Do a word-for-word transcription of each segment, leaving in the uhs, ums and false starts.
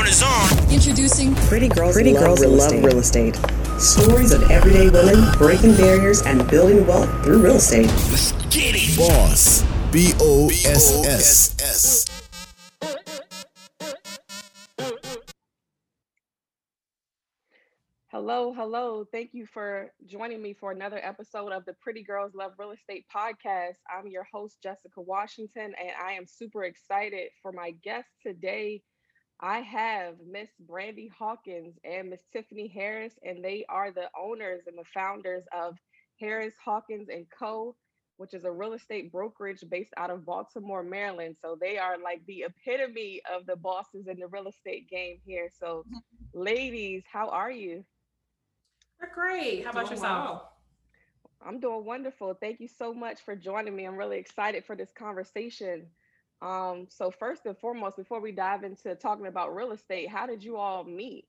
on is on. Introducing Pretty Girls, Pretty Love, Girls Real, Love Estate. Real Estate. Stories of everyday women breaking barriers and building wealth through real estate. Let's get it. Boss. B O S S S. Hello, hello. Thank you for joining me for another episode of the Pretty Girls Love Real Estate podcast. I'm your host, Jessica Washington, and I am super excited for my guest today. I have Miss Brandy Hawkins and Miss Tiffany Harris, and they are the owners and the founders of Harris Hawkins and Co., which is a real estate brokerage based out of Baltimore, Maryland. So they are like the epitome of the bosses in the real estate game here. So ladies, how are you? We're great. How about Doing yourself? well. I'm doing wonderful. Thank you so much for joining me. I'm really excited for this conversation. Um, so first and foremost, before we dive into talking about real estate, how did you all meet?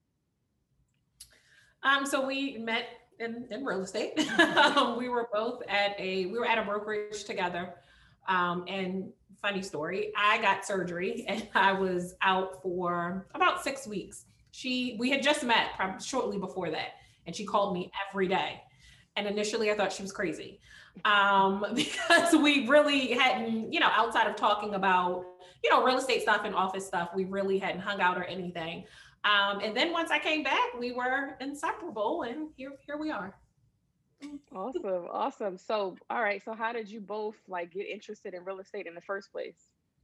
Um, so we met in, in real estate. Um, we were both at a we were at a brokerage together. Um, and funny story, I got surgery and I was out for about six weeks. She we had just met probably shortly before that, and she called me every day. And initially I thought she was crazy. Um, because we really hadn't, you know, outside of talking about, you know, real estate stuff and office stuff, we really hadn't hung out or anything. Um, and then once I came back, we were inseparable, and here, here we are. Awesome, awesome. So, all right. So, how did you both like get interested in real estate in the first place?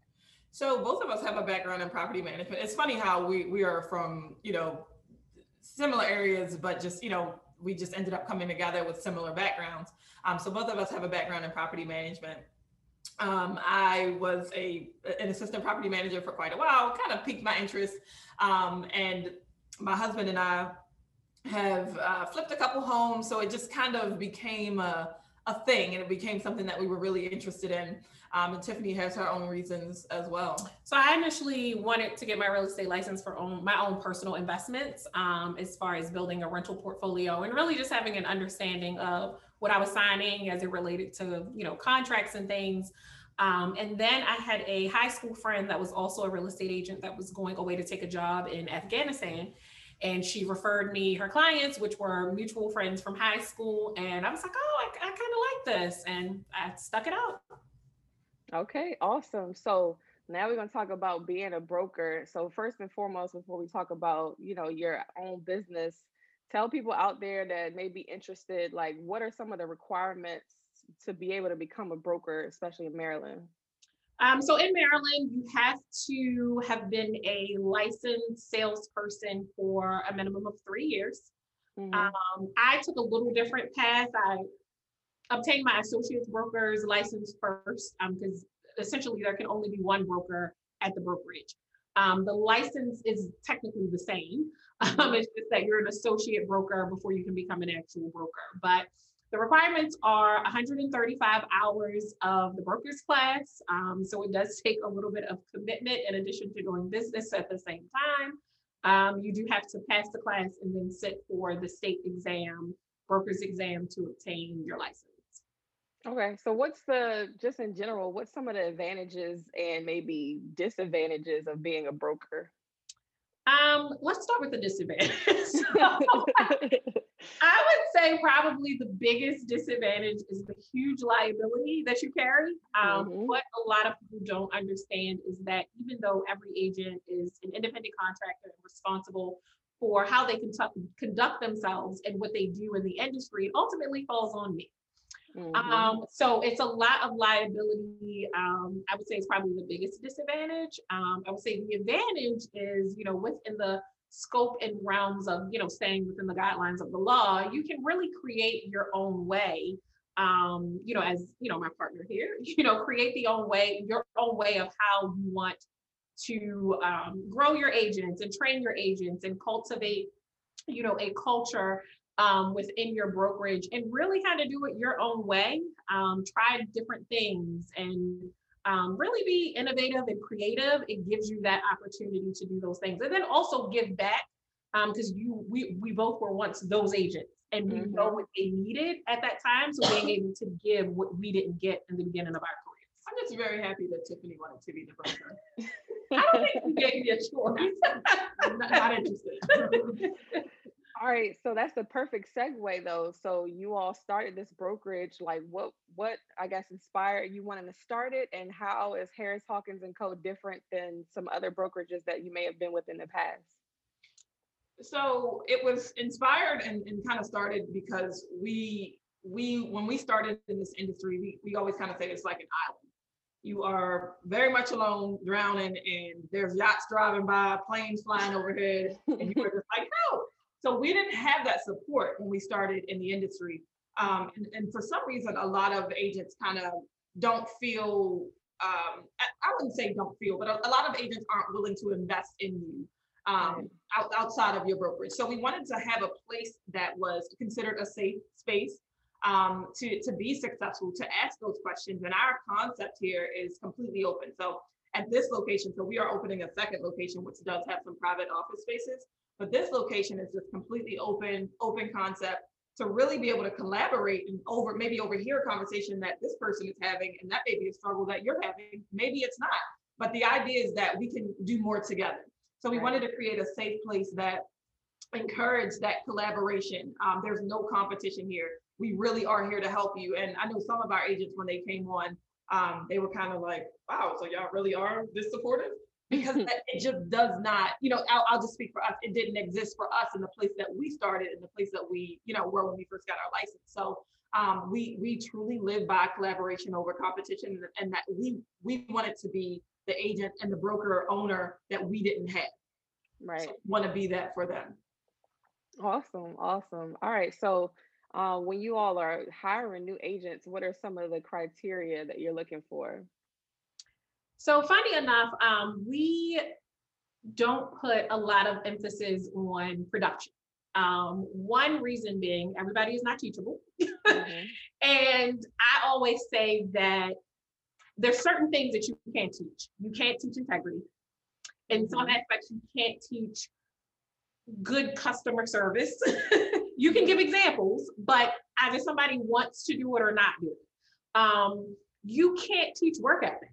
So both of us have a background in property management. It's funny how we we are from, you know, similar areas, but just, you know, we just ended up coming together with similar backgrounds. Um, so both of us have a background in property management. Um, I was a an assistant property manager for quite a while, kind of piqued my interest. Um, and my husband and I have uh, flipped a couple homes. So it just kind of became a, a thing, and it became something that we were really interested in. Um, and Tiffany has her own reasons as well. So I initially wanted to get my real estate license for own, my own personal investments, um, as far as building a rental portfolio and really just having an understanding of what I was signing as it related to, you know, contracts and things. Um, and then I had a high school friend that was also a real estate agent that was going away to take a job in Afghanistan. And she referred me her clients, which were mutual friends from high school. And I was like, oh, I, I kind of like this. And I stuck it out. Okay, awesome. So now we're going to talk about being a broker. So first and foremost, before we talk about, you know, your own business, tell people out there that may be interested, like what are some of the requirements to be able to become a broker, especially in Maryland? Um, so in Maryland, you have to have been a licensed salesperson for a minimum of three years. Mm-hmm. Um, I took a little different path. I obtained my associate's broker's license first, because um, essentially there can only be one broker at the brokerage. Um, the license is technically the same. Um, it's just that you're an associate broker before you can become an actual broker. But the requirements are one hundred thirty-five hours of the broker's class. Um, so it does take a little bit of commitment in addition to doing business at the same time. Um, you do have to pass the class and then sit for the state exam, broker's exam, to obtain your license. Okay, so what's the, just in general, what's some of the advantages and maybe disadvantages of being a broker? Um, let's start with the disadvantage. So, I would say probably the biggest disadvantage is the huge liability that you carry. Um, mm-hmm. What a lot of people don't understand is that even though every agent is an independent contractor and responsible for how they conduct, conduct themselves and what they do in the industry, it ultimately falls on me. Mm-hmm. Um, so it's a lot of liability. Um, I would say it's probably the biggest disadvantage. Um, I would say the advantage is, you know, within the scope and realms of, you know, staying within the guidelines of the law, you can really create your own way. Um, you know, as, you know, my partner here, you know, create the own way, your own way of how you want to um, grow your agents and train your agents and cultivate, you know, a culture Um, within your brokerage, and really kind of do it your own way. Um, try different things and um, really be innovative and creative. It gives you that opportunity to do those things, and then also give back, because um, you we we both were once those agents, and we mm-hmm. know what they needed at that time. So being able to give what we didn't get in the beginning of our careers. I'm just very happy that Tiffany wanted to be the broker. I don't think you gave me a choice. I'm not, not interested. All right, so that's the perfect segue though. So you all started this brokerage. Like what what I guess inspired you wanting to start it, and how is Harris Hawkins and Co different than some other brokerages that you may have been with in the past? So it was inspired and, and kind of started because we we when we started in this industry, we, we always kind of say it's like an island. You are very much alone, drowning, and there's yachts driving by, planes flying overhead, and you are just like, no. So we didn't have that support when we started in the industry. Um, and, and for some reason, a lot of agents kind of don't feel, um, I, I wouldn't say don't feel, but a, a lot of agents aren't willing to invest in you um, out, outside of your brokerage. So we wanted to have a place that was considered a safe space um, to, to be successful, to ask those questions. And our concept here is completely open. So at this location, so we are opening a second location, which does have some private office spaces. But this location is just completely open, open concept to really be able to collaborate and over maybe overhear a conversation that this person is having, and that may be a struggle that you're having. Maybe it's not. But the idea is that we can do more together. So we wanted to create a safe place that encouraged that collaboration. Um, there's no competition here. We really are here to help you. And I know some of our agents, when they came on, um, they were kind of like, wow, so y'all really are this supportive? Because it just does not, you know, I'll, I'll just speak for us. It didn't exist for us in the place that we started, in the place that we, you know, were when we first got our license. So um, we we truly live by collaboration over competition, and that we we wanted to be the agent and the broker owner that we didn't have. Right. So want to be that for them. Awesome, awesome. All right, so uh, when you all are hiring new agents, what are some of the criteria that you're looking for? So funny enough, um, we don't put a lot of emphasis on production. Um, one reason being, everybody is not teachable. Mm-hmm. And I always say that there's certain things that you can't teach. You can't teach integrity. In some aspects, you can't teach good customer service. You can give examples, but either somebody wants to do it or not do it. Um, you can't teach work ethic.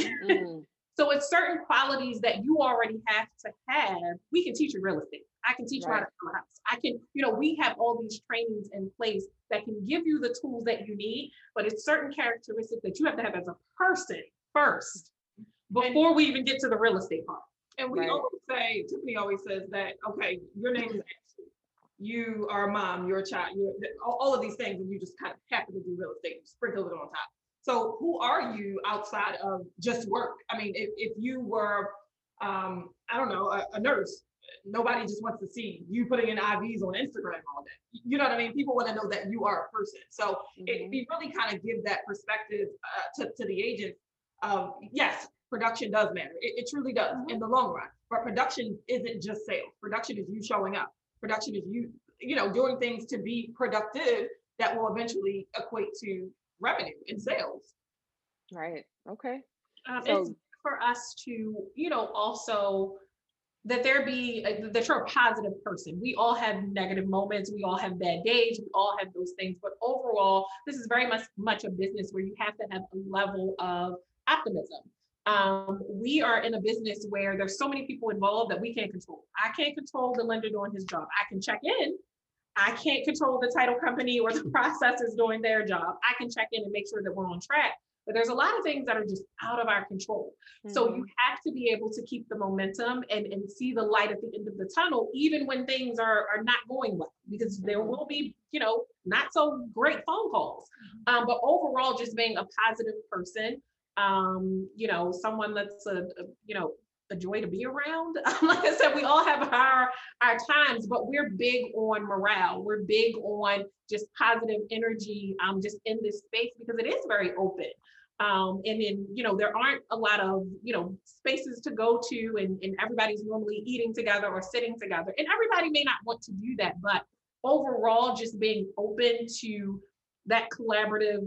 Mm. So it's certain qualities that you already have to have. We can teach you real estate. I can teach you how to sell a house. I can, you know, we have all these trainings in place that can give you the tools that you need, but it's certain characteristics that you have to have as a person first before and, we even get to the real estate part. And we right. always say, Tiffany always says that, okay, your name is Ashley. You are a mom, you're a child, you're all of these things, and you just kind of happen to do real estate, you sprinkle it on top. So who are you outside of just work? I mean, if, if you were, um, I don't know, a, a nurse, nobody just wants to see you putting in I Vs on Instagram all day. You know what I mean? People want to know that you are a person. So mm-hmm. it, we really kind of give that perspective uh, to, to the agent of, yes, production does matter. It, it truly does mm-hmm. in the long run. But production isn't just sales. Production is you showing up. Production is you, you know, doing things to be productive that will eventually equate to revenue and sales. Right. Okay. Um, so, it's for us to, you know, also that there be a, that you're a positive person. We all have negative moments. We all have bad days. We all have those things. But overall, this is very much much a business where you have to have a level of optimism. Um, we are in a business where there's so many people involved that we can't control. I can't control the lender doing his job. I can check in. I can't control the title company or the processors doing their job. I can check in and make sure that we're on track. But there's a lot of things that are just out of our control. Mm-hmm. So you have to be able to keep the momentum and, and see the light at the end of the tunnel, even when things are, are not going well, because there will be, you know, not so great phone calls. Um, but overall, just being a positive person, um, you know, someone that's a, a you know, a joy to be around. Like I said, we all have our, our times, but we're big on morale. We're big on just positive energy, um, just in this space, because it is very open. Um, and then, you know, there aren't a lot of, you know, spaces to go to, and, and everybody's normally eating together or sitting together. And everybody may not want to do that, but overall, just being open to that collaborative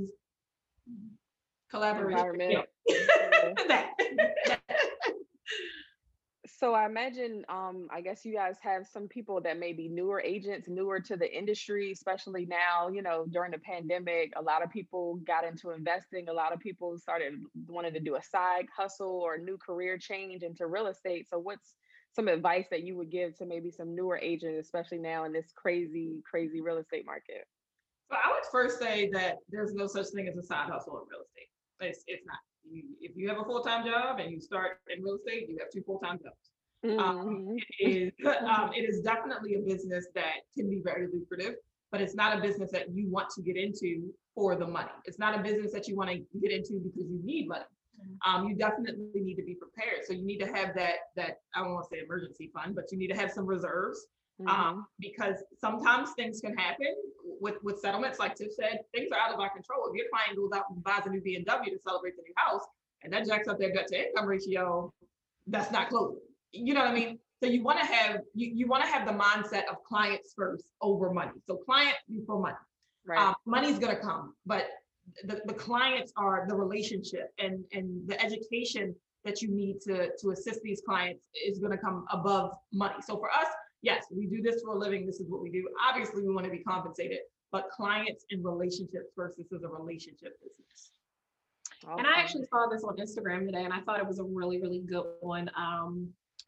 collaboration. Yeah. that. So I imagine, um, I guess you guys have some people that may be newer agents, newer to the industry, especially now, you know, during the pandemic, a lot of people got into investing. A lot of people started wanting to do a side hustle or a new career change into real estate. So what's some advice that you would give to maybe some newer agents, especially now in this crazy, crazy real estate market? So I would first say that there's no such thing as a side hustle in real estate. It's, it's not. You, if you have a full-time job and you start in real estate, you have two full-time jobs. Um, Mhm. it is um, it is definitely a business that can be very lucrative, but it's not a business that you want to get into for the money. It's not a business that you want to get into because you need money. Um, you definitely need to be prepared. So you need to have that that I don't want to say emergency fund, but you need to have some reserves. Mhm. Um, because sometimes things can happen with with settlements. Like Tiff said, things are out of our control. If your client goes out and buys a new B M W to celebrate the new house, and that jacks up their debt to income ratio, that's not closing. You know what I mean? So you want to have you, you want to have the mindset of clients first over money. So client before money. Right. Um, money's gonna come, but the, the clients are the relationship, and and the education that you need to to assist these clients is gonna come above money. So for us, yes, we do this for a living. This is what we do. Obviously, we want to be compensated, but clients and relationships first. This is a relationship business. And I actually saw this on Instagram today, and I thought it was a really, really good one. Um,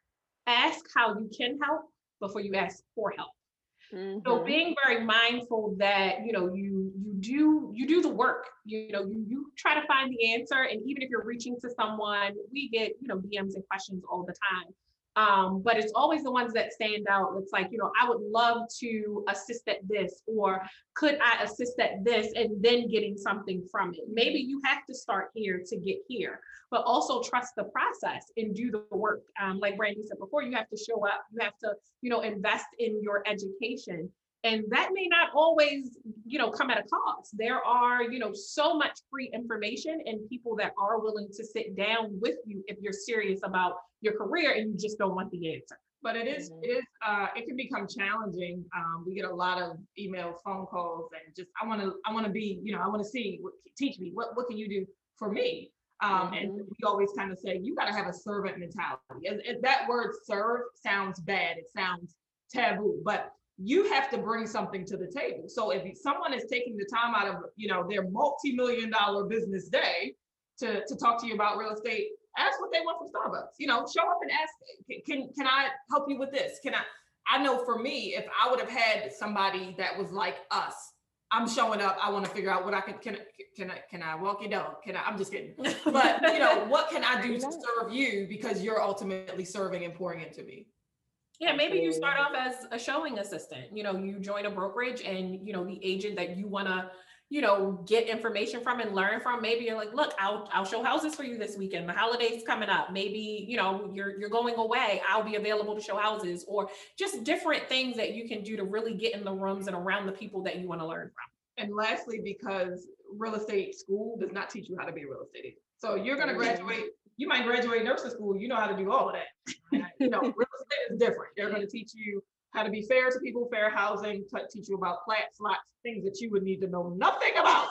ask how you can help before you ask for help. Mhm. So being very mindful that, you know, you you do you do the work, you know, you you try to find the answer. And even if you're reaching to someone, we get, you know, D Ms and questions all the time. Um, but it's always the ones that stand out. It's like, you know, I would love to assist at this, or could I assist at this, and then getting something from it. Maybe you have to start here to get here, but also trust the process and do the work. Um, like Brandy said before, you have to show up, you have to, you know, invest in your education. And that may not always, you know, come at a cost. There are, you know, so much free information and people that are willing to sit down with you if you're serious about your career and you just don't want the answer. But it is, it is, uh, it can become challenging. Um, we get a lot of emails, phone calls, and just, I want to, I want to be, you know, I want to see, what, teach me, what, what can you do for me? Um, Mhm. And we always kind of say, you got to have a servant mentality. And, and that word serve sounds bad. It sounds taboo, but you have to bring something to the table. So if someone is taking the time out of, you know, their multi-million dollar business day to, to talk to you about real estate, ask what they want from Starbucks. You know, show up and ask, can, can, can I help you with this? Can I, I know for me, if I would have had somebody that was like us, I'm showing up, I want to figure out what I can, can, can I, can I walk your dog? Can I, I'm just kidding. But you know, what can I do to serve you? Because you're ultimately serving and pouring into me. Yeah, maybe you start off as a showing assistant. You know, you join a brokerage and, you know, the agent that you want to, you know, get information from and learn from, maybe you're like, look, I'll I'll show houses for you this weekend. The holiday's coming up. Maybe, you know, you're you're going away. I'll be available to show houses, or just different things that you can do to really get in the rooms and around the people that you want to learn from. And lastly, because real estate school does not teach you how to be a real estate agent. So you're going to graduate, you might graduate nursing school, you know how to do all of that. You know, real estate is different. They're going to teach you how to be fair to people, fair housing, teach you about flats, lots, things that you would need to know nothing about.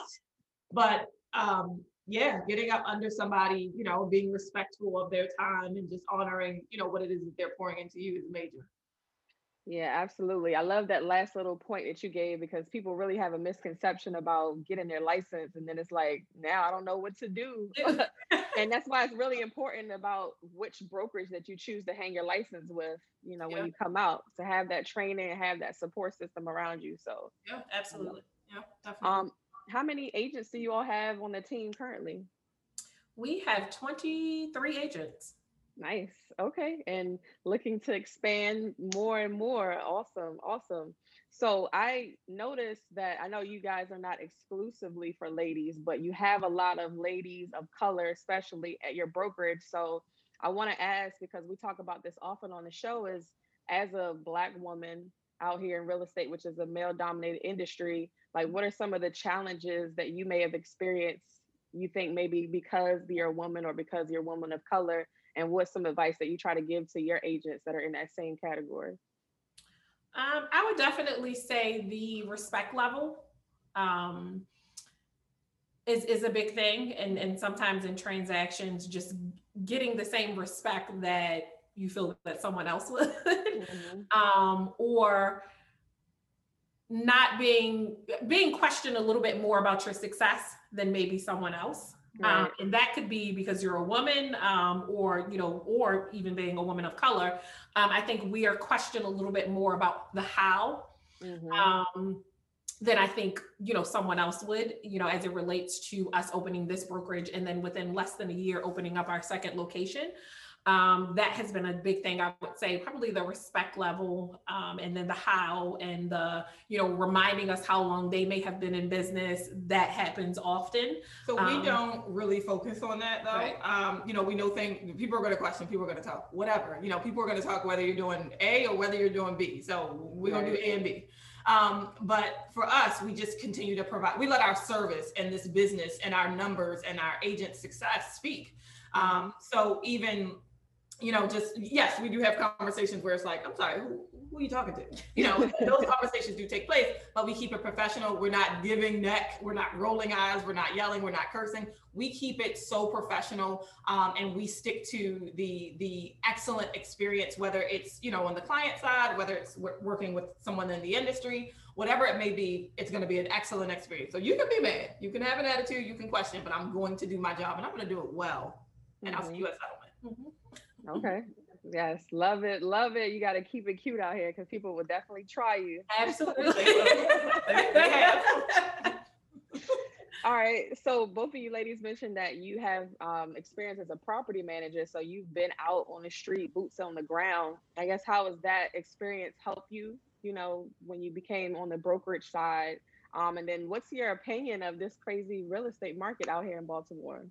But um, yeah, getting up under somebody, you know, being respectful of their time and just honoring, you know, what it is that they're pouring into you is major. Yeah, absolutely. I love that last little point that you gave, because people really have a misconception about getting their license. And then it's like, now I don't know what to do. And that's why it's really important about which brokerage that you choose to hang your license with, you know, when Yeah. you come out, to have that training and have that support system around you. So, Yeah, absolutely. Yeah, definitely. um, how many agents do you all have on the team currently? We have twenty-three agents. Nice. Okay. And looking to expand more and more. Awesome. Awesome. So I noticed that, I know you guys are not exclusively for ladies, but you have a lot of ladies of color, especially at your brokerage. So I want to ask, because we talk about this often on the show, is as a Black woman out here in real estate, which is a male dominated industry, like what are some of the challenges that you may have experienced, you think maybe because you're a woman or because you're a woman of color? And what's some advice that you try to give to your agents that are in that same category? Um, I would definitely say the respect level um, is, is a big thing. And, and sometimes in transactions, just getting the same respect that you feel that someone else would, Mm-hmm. um, or not being being questioned a little bit more about your success than maybe someone else. Right. Um, and that could be because you're a woman, um, or, you know, or even being a woman of color. Um, I think we are questioned a little bit more about the how, Mm-hmm. um, than I think, you know, someone else would, you know, as it relates to us opening this brokerage and then within less than a year opening up our second location. Um, that has been a big thing. I would say probably the respect level, um, and then the how and the, you know, reminding us how long they may have been in business. That happens often. So we Um, don't really focus on that though. Right. Um, you know, we know things, people are going to question, people are going to talk, whatever, you know, people are going to talk whether you're doing A or whether you're doing B. So we're going to do A and B. Um, but for us, we just continue to provide, we let our service and this business and our numbers and our agent success speak. Um, so even, you know, just, yes, we do have conversations where it's like, I'm sorry, who, who are you talking to? You know, those conversations do take place, but we keep it professional. We're not giving neck. We're not rolling eyes. We're not yelling. We're not cursing. We keep it so professional, um, and we stick to the, the excellent experience, whether it's, you know, on the client side, whether it's w- working with someone in the industry, whatever it may be, it's going to be an excellent experience. So you can be mad, you can have an attitude, you can question, but I'm going to do my job and I'm going to do it well. And I'll see you at settlement. Mhm. Okay. Yes. Love it. Love it. You got to keep it cute out here because people will definitely try you. Absolutely. They- they have. All right. So both of you ladies mentioned that you have um, experience as a property manager. So you've been out on the street, boots on the ground. I guess how has that experience helped you, you know, when you became on the brokerage side? Um, and then what's your opinion of this crazy real estate market out here in Baltimore?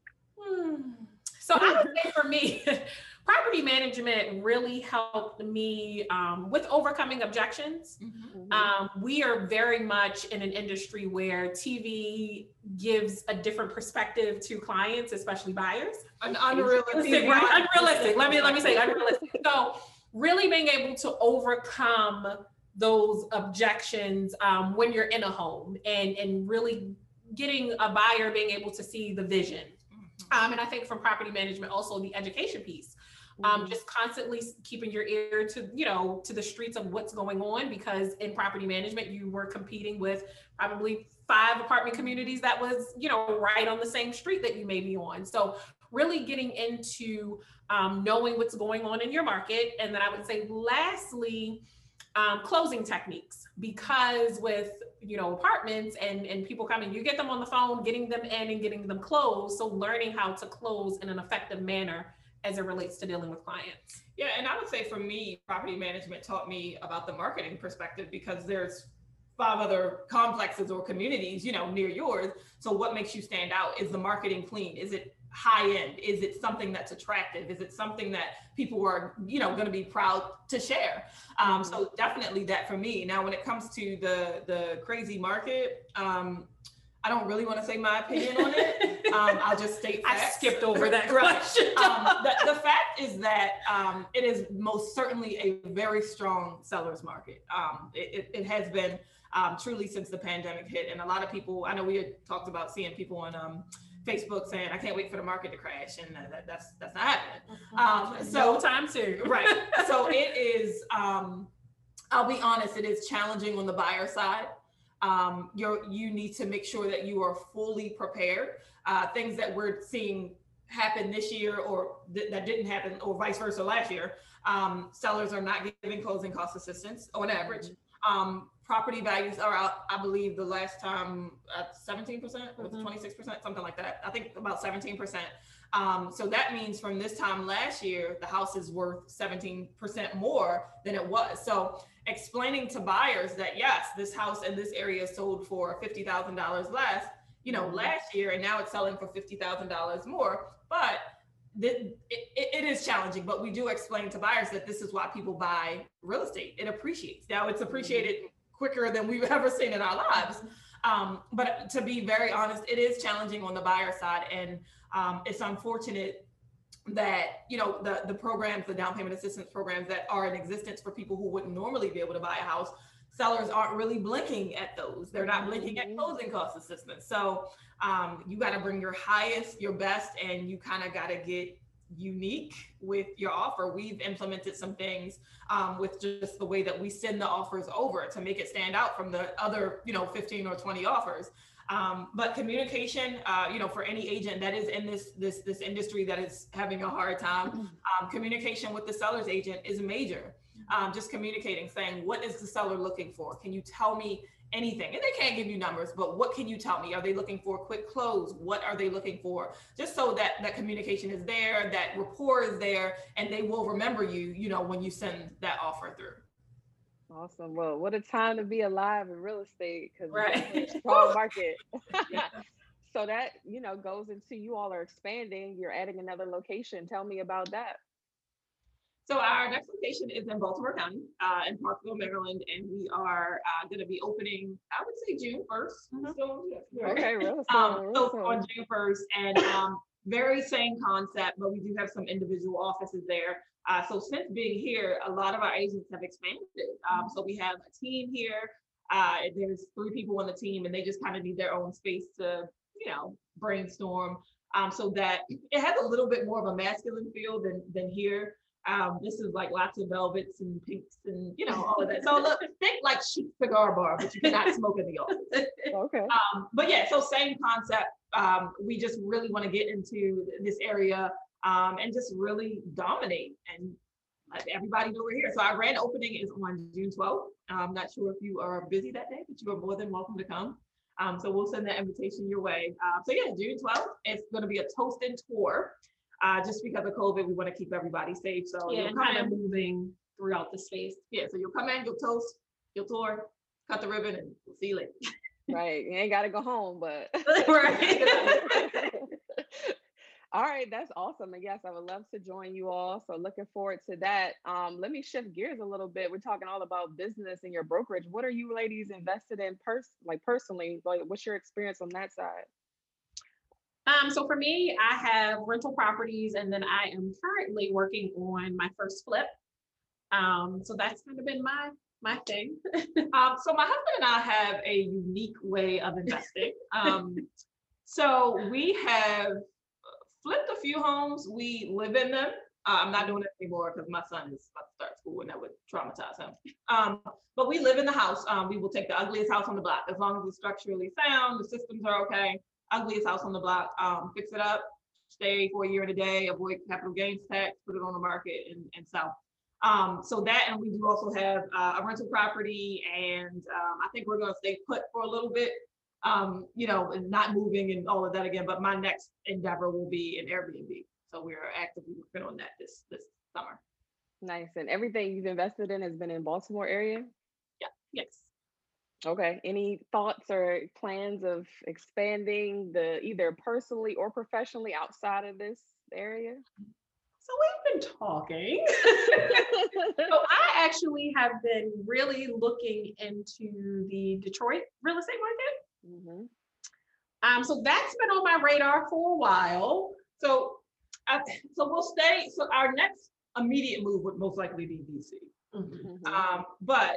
Hmm. So I would say for me, property management really helped me um, with overcoming objections. Mhm. Um, we are very much in an industry where T V gives a different perspective to clients, especially buyers. An unrealistic, Right? Unrealistic. Let me let me say unrealistic. So really being able to overcome those objections um, when you're in a home and and really getting a buyer being able to see the vision. Um, and I think from property management, also the education piece, um, Mhm. just constantly keeping your ear to, you know, to the streets of what's going on, because in property management, you were competing with probably five apartment communities that was, you know, right on the same street that you may be on. So really getting into um, knowing what's going on in your market. And then I would say, lastly, um, closing techniques, because with, you know, apartments and, and people coming, you get them on the phone, getting them in and getting them closed. So learning how to close in an effective manner as it relates to dealing with clients. Yeah, and I would say for me, property management taught me about the marketing perspective, because there's five other complexes or communities, you know, near yours. So what makes you stand out? Is the marketing clean? Is it high end? Is it something that's attractive? Is it something that people are, you know, going to be proud to share? Um, so definitely that for me. Now, when it comes to the the crazy market, um, I don't really want to say my opinion on it. Um, I'll just state facts. I skipped over that Right. question. um, the, the fact is that um, it is most certainly a very strong seller's market. Um, it, it, it has been um, truly since the pandemic hit. And a lot of people, I know we had talked about seeing people on um, Facebook saying, I can't wait for the market to crash. And that, that's that's not happening. Um, so no time soon. Right. So it is, um, I'll be honest, it is challenging on the buyer side. Um, you're, you need to make sure that you are fully prepared. Uh, things that we're seeing happen this year or th- that didn't happen or vice versa last year. Um, sellers are not giving closing cost assistance on average. Um, property values are out, I believe the last time at seventeen percent, was it twenty-six percent, something like that. I think about seventeen percent. Um, so that means from this time last year, the house is worth seventeen percent more than it was. So explaining to buyers that yes, this house in this area sold for fifty thousand dollars less, you know, last year, and now it's selling for fifty thousand dollars more. But th- it, it is challenging, but we do explain to buyers that this is why people buy real estate. It appreciates. Now it's appreciated quicker than we've ever seen in our lives. Um, but to be very honest, it is challenging on the buyer side. And um, it's unfortunate that, you know, the, the programs, the down payment assistance programs that are in existence for people who wouldn't normally be able to buy a house, sellers aren't really blinking at those. They're not blinking at closing cost assistance. So um, you got to bring your highest, your best, and you kind of got to get unique with your offer. We've implemented some things um, with just the way that we send the offers over to make it stand out from the other, you know, fifteen or twenty offers. Um, but communication, uh, you know, for any agent that is in this this this industry that is having a hard time, um, communication with the seller's agent is major. Um, just communicating, saying, what is the seller looking for? Can you tell me anything? And they can't give you numbers, but what can you tell me? Are they looking for a quick close? What are they looking for? Just so that that communication is there, that rapport is there, and they will remember you, you know, when you send that offer through. Awesome. Well, what a time to be alive in real estate, because right. it's a strong market. So that, you know, goes into you all are expanding, you're adding another location. Tell me about that. So our next location is in Baltimore County, uh, in Parkville, Maryland, and we are uh, going to be opening, I would say June first. Mm-hmm. So, yeah. Okay, real soon, um, real so soon. on June first, and um, very same concept, but we do have some individual offices there. Uh, so since being here, a lot of our agents have expanded. Um, so we have a team here. Uh, there's three people on the team, and they just kind of need their own space to, you know, brainstorm. Um, so that it has a little bit more of a masculine feel than than here. Um, this is like lots of velvets and pinks and, you know, all of that. So look, think like chic cigar bar, but you cannot smoke in the office. Okay. Um, but yeah, so same concept. Um, we just really want to get into this area um, and just really dominate and let everybody know we're here. So our grand opening is on June twelfth. I'm not sure if you are busy that day, but you are more than welcome to come. Um, so we'll send that invitation your way. Uh, so yeah, June twelfth, it's going to be a toast and tour. Uh, just because of COVID, we want to keep everybody safe. So yeah, you'll come kind in, of moving throughout the space. Yeah, so you'll come in, you'll toast, you'll tour, cut the ribbon, and we'll see you later. Right, you ain't got to go home, but. Right. All right, that's awesome. And yes, I would love to join you all. So looking forward to that. Um, let me shift gears a little bit. We're talking all about business and your brokerage. What are you ladies invested in pers- like personally? Like, what's your experience on that side? Um, so for me, I have rental properties, and then I am currently working on my first flip. Um, so that's kind of been my my thing. um, so my husband and I have a unique way of investing. Um, so we have flipped a few homes. We live in them. Uh, I'm not doing it anymore because my son is about to start school, and that would traumatize him. Um, but we live in the house. Um, we will take the ugliest house on the block as long as it's structurally sound, the systems are okay. Ugliest house on the block, um, fix it up, stay for a year and a day, avoid capital gains tax, put it on the market and, and sell. Um, so that, and we do also have uh, a rental property, and um, I think we're going to stay put for a little bit, um, you know, and not moving and all of that again. But my next endeavor will be an Airbnb. So we are actively working on that this this summer. Nice. And everything you've invested in has been in Baltimore area? Yeah. Yes. Okay. Any thoughts or plans of expanding the either personally or professionally outside of this area? So we've been talking. So I actually have been really looking into the Detroit real estate market. Mm-hmm. Um, so that's been on my radar for a while. So, I, so we'll stay. So our next immediate move would most likely be D C. Mm-hmm. Um, but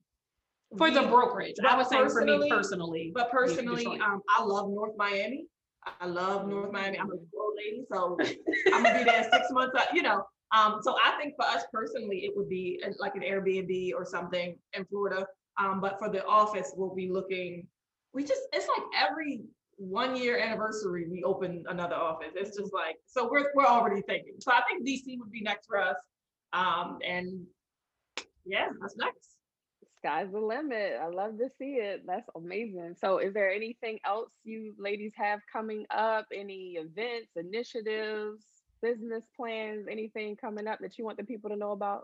for we, the brokerage, I was saying for me personally. But personally, um, I love North Miami. I love North Miami. I'm a old lady, so I'm gonna be there six months. You know, um, so I think for us personally, it would be like an Airbnb or something in Florida. Um, but for the office, we'll be looking. We just it's like every one year anniversary we open another office. It's just like so we're we're already thinking. So I think D C would be next for us. Um, and yeah, that's next. Sky's the limit. I love to see it. That's amazing. So is there anything else you ladies have coming up? Any events, initiatives, business plans, anything coming up that you want the people to know about?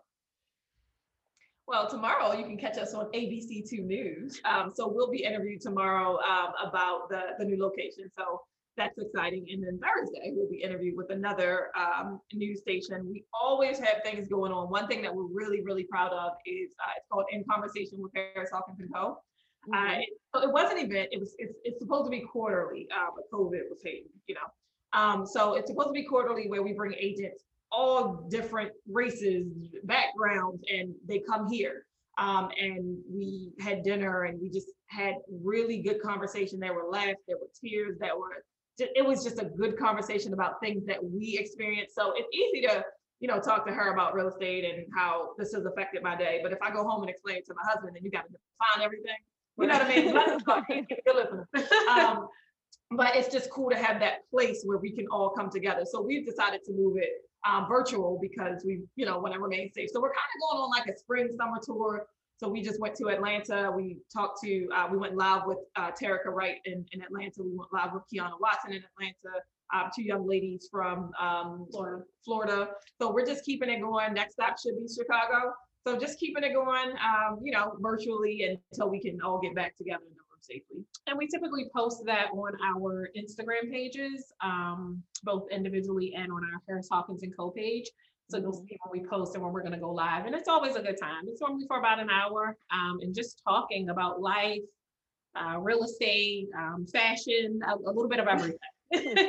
Well, tomorrow you can catch us on A B C two News. Um, so we'll be interviewed tomorrow um, about the, the new location. So that's exciting. And then Thursday, we'll be interviewed with another um, news station. We always have things going on. One thing that we're really, really proud of is uh, it's called In Conversation with Harris Hawkins and Co. Mm-hmm. Uh, it, so it was an event. It was it's, it's supposed to be quarterly, uh, but COVID was hitting, you know. Um, so it's supposed to be quarterly where we bring agents, all different races, backgrounds, and they come here. Um, and we had dinner and we just had really good conversation. There were laughs, there were tears, there were ju- it was just a good conversation about things that we experienced. So it's easy to, you know, talk to her about real estate and how this has affected my day. But if I go home and explain it to my husband, then you got to define everything. You know what I mean? Bless his heart, you're listening. Um, but it's just cool to have that place where we can all come together. So we've decided to move it um, virtual because we, you know, want to remain safe. So we're kind of going on like a spring summer tour. So we just went to Atlanta. We talked to, uh, we went live with uh, Terica Wright in, in Atlanta. We went live with Kiana Watson in Atlanta. Uh, two young ladies from um, Florida. Florida. So we're just keeping it going. Next stop should be Chicago. So just keeping it going, um, you know, virtually until we can all get back together in the room safely. And we typically post that on our Instagram pages, um, both individually and on our Harris Hawkins and Co page. So you'll see when we post and when we're going to go live. And it's always a good time. It's normally for about an hour um, and just talking about life, uh, real estate, um, fashion, a, a little bit of everything.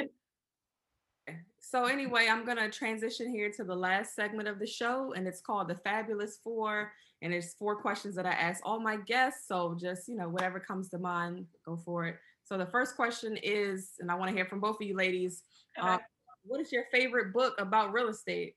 So anyway, I'm going to transition here to the last segment of the show, and it's called the Fabulous Four. And it's four questions that I ask all my guests. So just, you know, whatever comes to mind, go for it. So the first question is, and I want to hear from both of you ladies, Okay. um, what is your favorite book about real estate?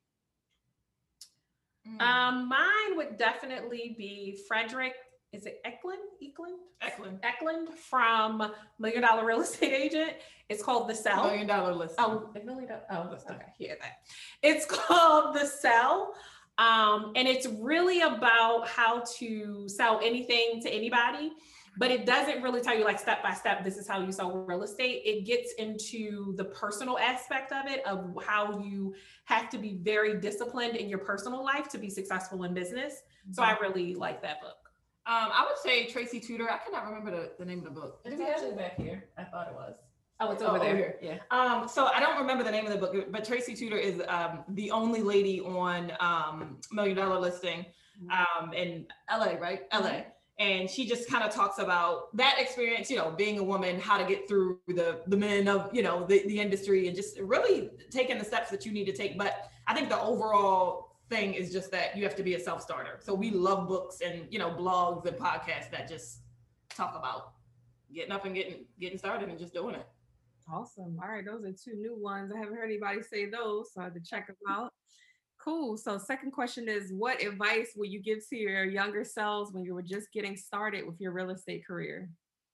Um, mine would definitely be Frederick, is it Eklund? Eklund? Eklund. Eklund from Million Dollar Real Estate Agent. It's called The Cell. Million dollar list. Oh, the million dollar, oh, okay, hear that. It's called The Cell. Um, and it's really about how to sell anything to anybody, but it doesn't really tell you like step by step, this is how you sell real estate. It gets into the personal aspect of it, of how you have to be very disciplined in your personal life to be successful in business. So I really like that book. Um, I would say Tracy Tudor. I cannot remember the, the name of the book. It's actually back here. I thought it was. Oh, it's Oh, over over there. here. Yeah. Um, so I don't remember the name of the book, but Tracy Tudor is um, the only lady on um, Million Dollar Listing um, in L A, right? L A. And she just kind of talks about that experience, you know, being a woman, how to get through the the men of, you know, the, the industry, and just really taking the steps that you need to take. But I think the overall thing is just that you have to be a self-starter. So we love books and, you know, blogs and podcasts that just talk about getting up and getting getting started and just doing it. Awesome. All right. Those are two new ones. I haven't heard anybody say those, so I had to check them out. Cool. So second question is, what advice would you give to your younger selves when you were just getting started with your real estate career?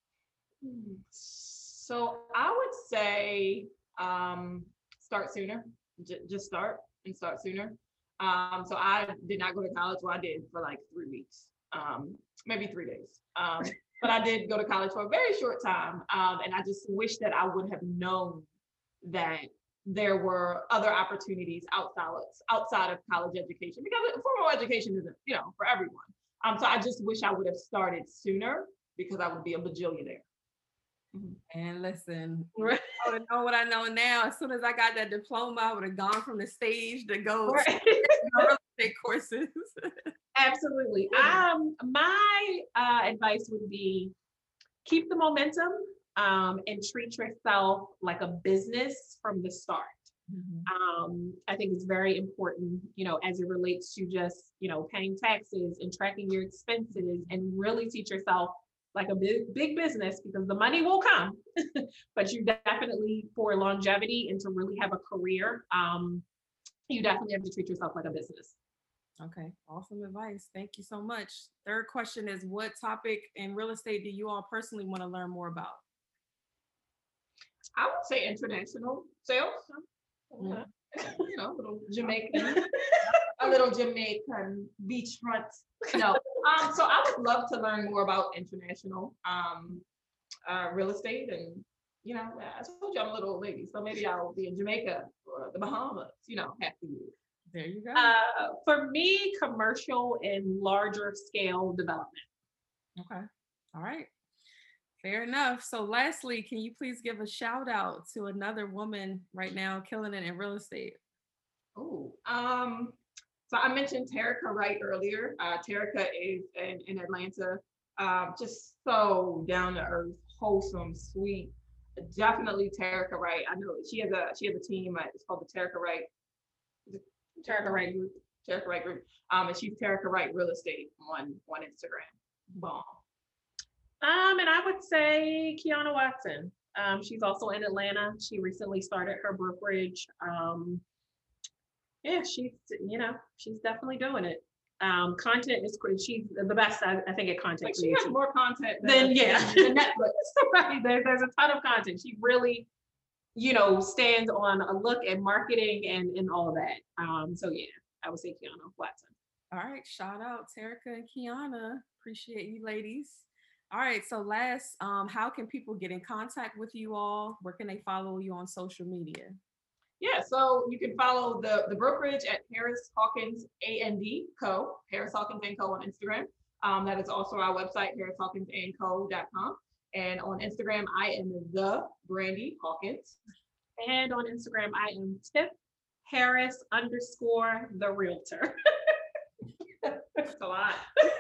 So I would say um, start sooner. J- just start and start sooner. Um, so I did not go to college. Well, I did for like three weeks, um, maybe three days. Um, but I did go to college for a very short time. Um, and I just wish that I would have known that there were other opportunities outside, outside of college education, because formal education isn't, you know, for everyone. Um, so I just wish I would have started sooner, because I would be a bajillionaire. And listen, I would know what I know now. As soon as I got that diploma, I would have gone from the stage to go Right. to real estate courses. Absolutely. Um, my uh, advice would be keep the momentum um, and treat yourself like a business from the start. Mm-hmm. Um, I think it's very important, you know, as it relates to just, you know, paying taxes and tracking your expenses, and really teach yourself like a big, big business, because the money will come, but you definitely, for longevity and to really have a career, um, you definitely have to treat yourself like a business. Okay, awesome advice. Thank you so much. Third question is, what topic in real estate do you all personally want to learn more about? I would say international sales. Mhm. You know, a little Jamaican, a little Jamaican beachfront. No, um, so I would love to learn more about international um, uh, real estate, and you know, I told you I'm a little old lady, so maybe I'll be in Jamaica or the Bahamas. You know, half the year. There you go. Uh, for me, commercial and larger scale development. Okay. All right. Fair enough. So lastly, can you please give a shout out to another woman right now killing it in real estate? Oh, um, so I mentioned Terica Wright earlier. Uh, Terica is in, in Atlanta, um, just so down to earth, wholesome, sweet. Definitely Terica Wright. I know she has a she has a team. Uh, it's called the Terica Wright. Terica Wright Group. Terica Wright Group. Um, and she's Terica Wright Real Estate on on Instagram. Bomb. Um, and I would say Kiana Watson. Um, she's also in Atlanta. She recently started her brokerage. Um, yeah, she's, you know, she's definitely doing it. Um, content is great. She's the best, I, I think, at content Like she creation. has more content Then than, yeah, than Netflix. right. There, there's a ton of content. She really, you know, stands on a look at marketing and and all that. Um, so yeah, I would say Kiana Watson. All right, shout out Terica and Kiana. Appreciate you, ladies. All right, so last, um, how can people get in contact with you all? Where can they follow you on social media? Yeah, so you can follow the, the brokerage at Harris Hawkins A and D Co. Harris Hawkins and Co. on Instagram. Um, that is also our website, harris hawkins and co dot com. And on Instagram, I am the Brandy Hawkins. And on Instagram, I am Tiff Harris underscore the realtor. That's a lot.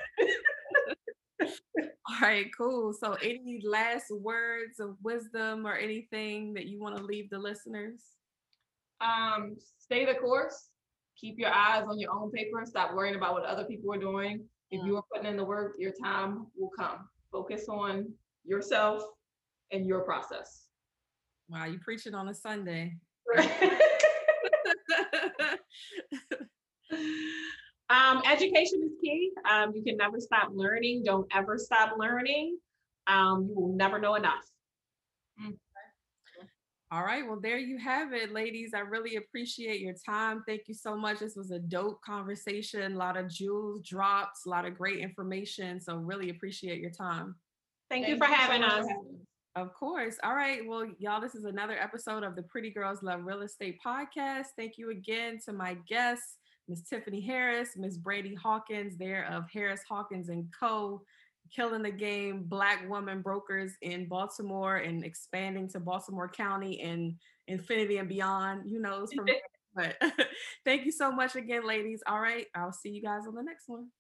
All right, cool. So any last words of wisdom or anything that you want to leave the listeners? Um, stay the course. Keep your eyes on your own paper. Stop worrying about what other people are doing. If you are putting in the work, your time will come. Focus on yourself and your process. Wow, you preaching on a Sunday. um, education is key. Um, you can never stop learning. Don't ever stop learning. Um, you will never know enough. Mm. All right, well, there you have it, ladies. I really appreciate your time. Thank you so much. This was a dope conversation, a lot of jewels drops, a lot of great information. So really appreciate your time. Thank, Thank you for you so having much us. for having us. Of course. All right. Well, y'all, this is another episode of the Pretty Girls Love Real Estate podcast. Thank you again to my guests, Miss Tiffany Harris, Miss Brandy Hawkins, there of Harris Hawkins and Co., killing the game, Black woman brokers in Baltimore and expanding to Baltimore County and infinity and beyond. Who knows from there. But thank you so much again, ladies. All right. I'll see you guys on the next one.